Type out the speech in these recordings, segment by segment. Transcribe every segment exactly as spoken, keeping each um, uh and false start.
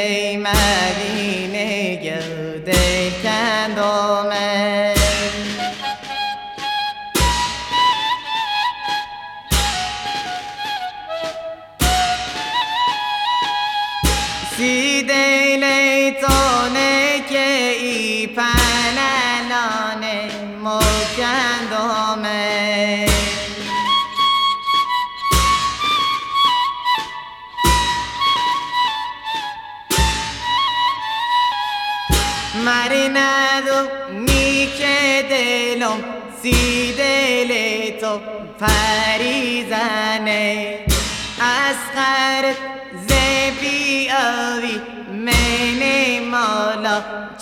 مدینه گرد کندامه سی دل تونه که ای پنلانه مکندامه مرندو نیکه دلم سی دل تو پریزنه از خرد زبی آوی من مالا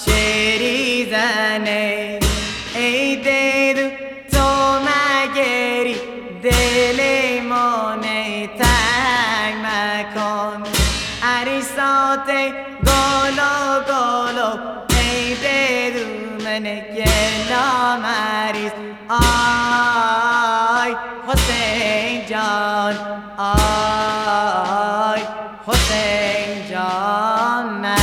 چریزنه ای دل تو مگری دل مانه تنگ مکن عریسات گلو گلو ای دل من گلا مریز آی حسین جان آی حسین جان نه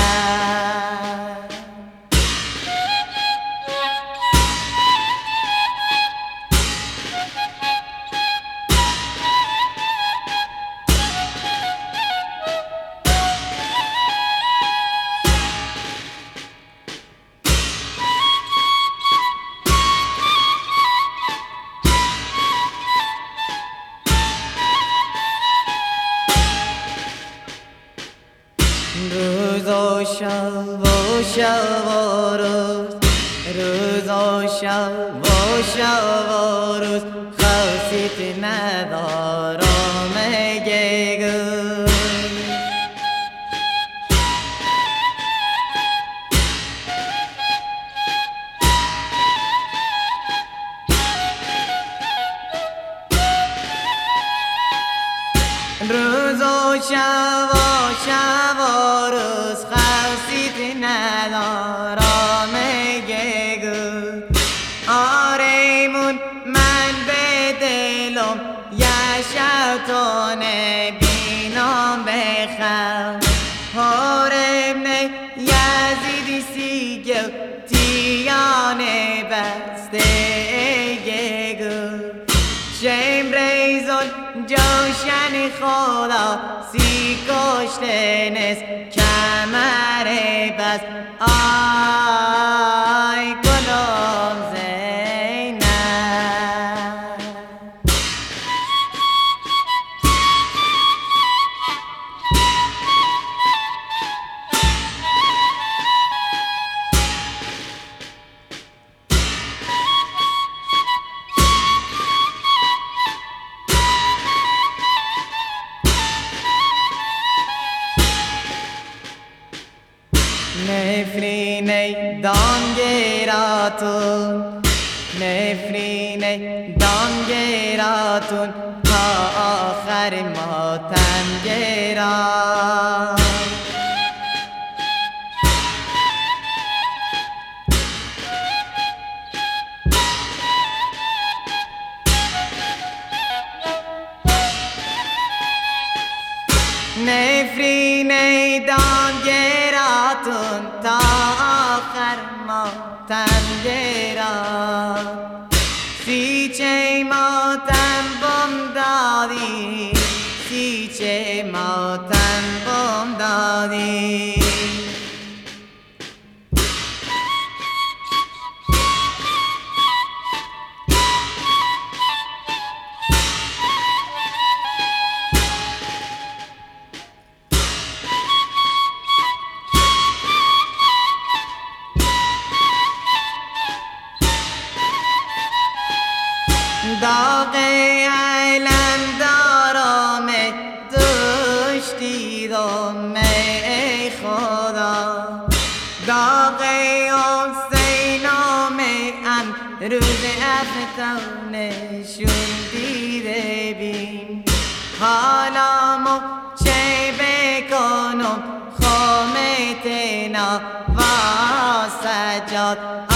روز و شب و شب و روز روز و شب و شب و روز خواستید ندارم گگو روز و شب و شب و روز خواستید ندارم گگو آریمون من به دلم یشتونه بینم بخم هارم نه یزیدی سیگل تیانه بسته گگو شمریزون جوشن خدا سی کشته نست کمر بس آی گلم زینب نفرینه دانگراتون نفرینه دانگراتون تا آخر ماتم گرام نفرینه دانگراتون تا آخر ماتم گرام سی چه ماتم بم دادی سی چه ماتم بم دادی داغ علم دارم دوش دیدم ای خدا داغ حسینم ام روز افتانشون دیده بین حالا مو چه بکنم خامتنا و سجاد